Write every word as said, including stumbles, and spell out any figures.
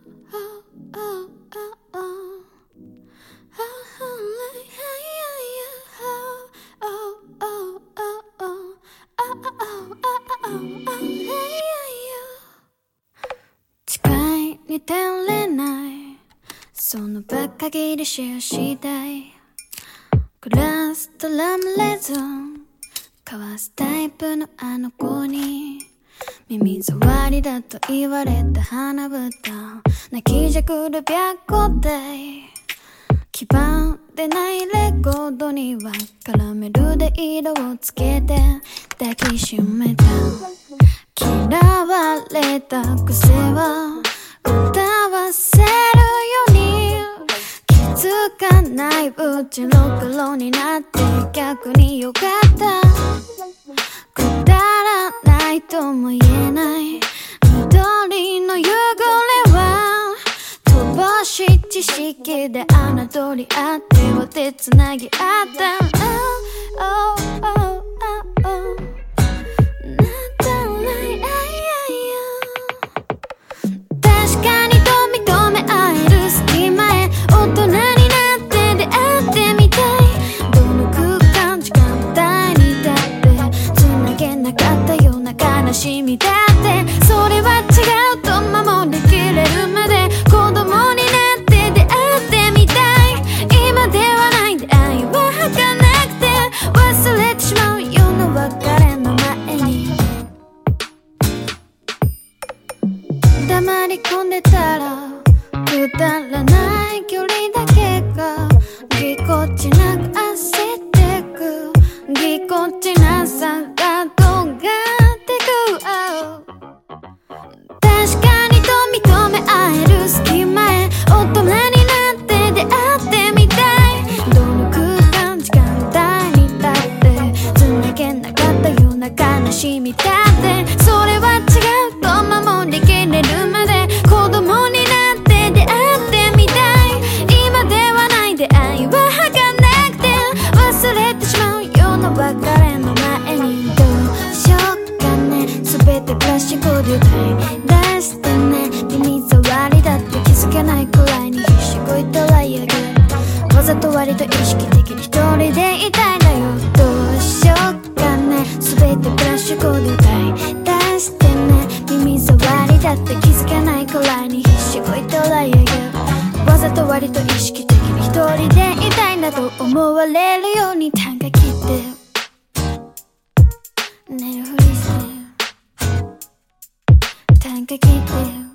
誓いに照れないその場限りシェアしたいグラスとラムレーズン交わすタイプのあの子に耳障りだと言われた花歌泣きじゃくる白虎隊黄ばんでないレコードにはカラメルで色をつけて抱きしめた嫌われた癖は歌わせるように気づかないうちろくろになって逆によかったくだらないとも言えない緑の夕暮れは飛ばし知識で侮り合っては手つなぎ合った、oh, oh, oh, oh, oh.確かにと認め合える隙間へ大人になって出会ってみたいどの空間時間帯にだってつなげなかったような悲しみだってそれは違うと守りきれるまで子供になって出会ってみたい今ではない出会いは儚くて忘れてしまうような別れの前に黙り込んでたらくだらない距離だけがぎこちなく焦ってくぎこちなさが尖ってく、oh. 確かにと認め合える隙間へ大人になって出会ってみたいどの空間時間帯にだってつなげなかったような悲しみだってそれは違うと守りきれるまで子供になって出会ってみたい今ではない出会いは儚くて忘れてしまうような別れの前にどうしようかね全てプラスチックで歌い出してね耳障りだって気づけないくらいに必死こいたらやるわざと割と意識的に一人でいたいんだよどうしようかね全てプラスチックで歌い出してね耳障りだって気づけないくらいに必死こいたらやるわざと割と意識的に一人でいたいんだと思われるように短歌切って寝るふりして短歌切って